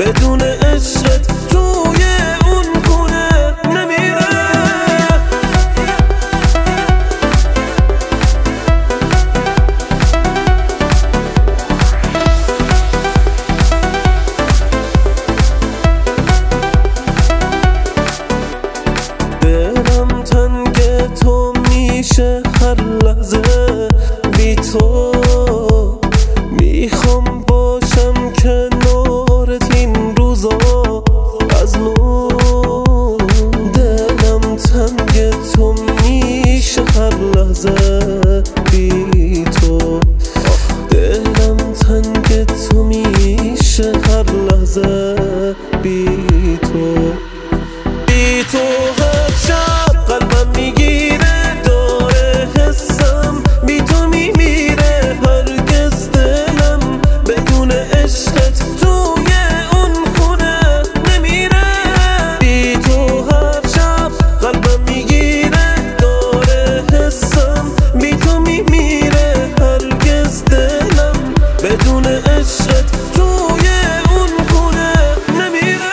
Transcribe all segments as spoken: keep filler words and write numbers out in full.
بدون عشقت توی اون خونه نمیره. دلم تنگ تو میشه هر لحظه بی تو، میخوام باشم کنارت این روزا از نو. دلم تنگ تو میشه هر لحظه بی تو، دلم تنگ تو میشه هر لحظه بی تو. بی تو هر شب قلبم میگیره داره حسم بی تو میمیره. هرگز دلم بدون عشقت توی اون خونه نمیره. بی تو هر شب قلبم میگیره داره حسم بی تو میمیره. هرگز دلم بدون عشقت توی اون خونه نمیره.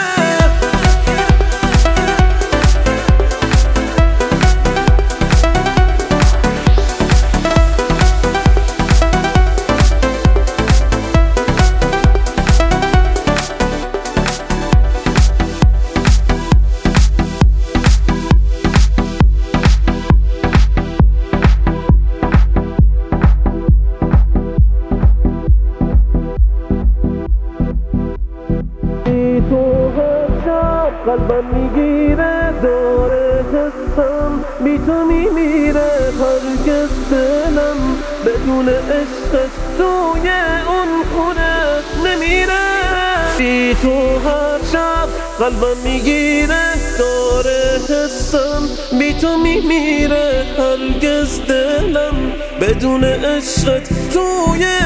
قلبم میگیره داره حسم بی تو میمیره. هرگز دلم بدون عشقت توی اون خونه نمیره. بی تو هر شب قلبم میگیره داره حسم بی تو میمیره. هرگز دلم بدون عشقت توی